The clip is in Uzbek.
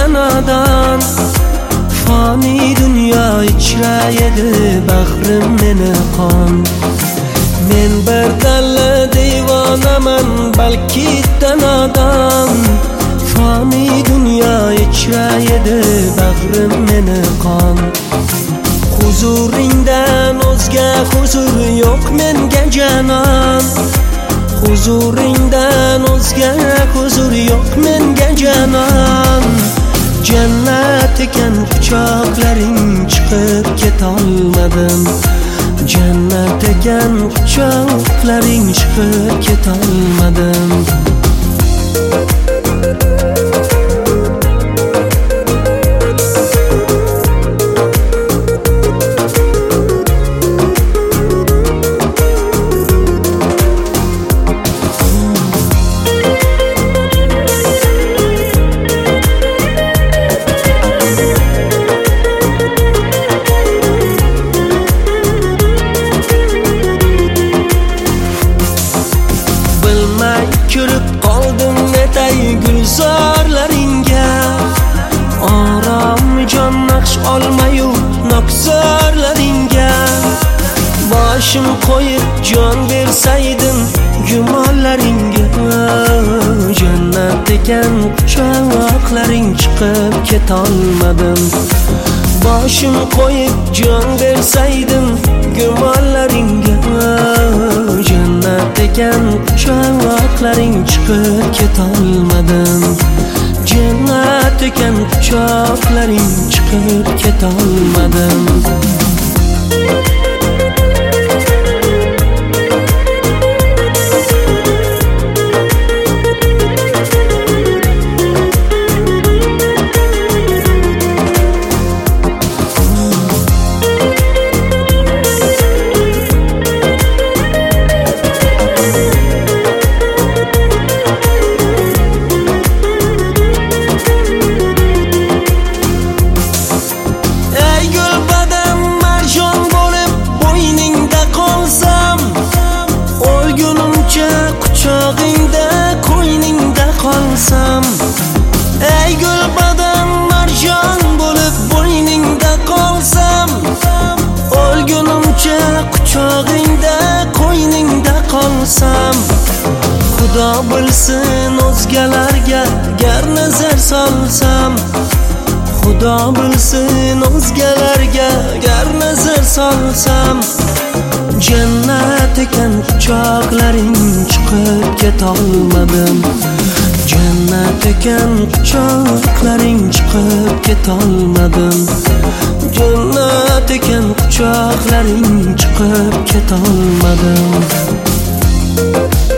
nadan. Fani dünya ichra edi bag'rim meni qon. Men bir dalla devonaman balki nadan. Fani dünya ichra edi bag'rim meni qon. Huzuringdan o'zga huzur yo'q menga janon. Huzuringdan o'zga huzur yo'q menga janon. Jannat ekan quchoqlaring chiqib ketolmadim. Jannat ekan quchoqlaring chiqib ketolmadim. Ko'rib qoldim netay gulzorlaringga. Orom jon naqsh olmayu nokzorlaringga. Boshim qo'yib jon bersaydim gumonlaringga. Jannat ekan quchoqlaring chiqib ketolmadim. Boshim qo'yib jon bersaydim gumonlaringga. Jannat ekan quchoqlaring chiqib ketolmadim. Jannat ekan quchoqlaring chiqib ketolmadim. Ey gul badam marjon bo'lib bo'yningda qolsam, o'lgunimcha quchog'ingda qo'yningda qolsam. Xudo bilsin o'zgalarga gar nazar solsam. Xudo bilsin o'zgalarga gar nazar solsam. Jannat ekan quchoqlaring chiqib ketolmadim. Jannat ekan quchoqlaring chiqib ketolmadim. Jannat ekan quchoqlaring chiqib ketolmadim.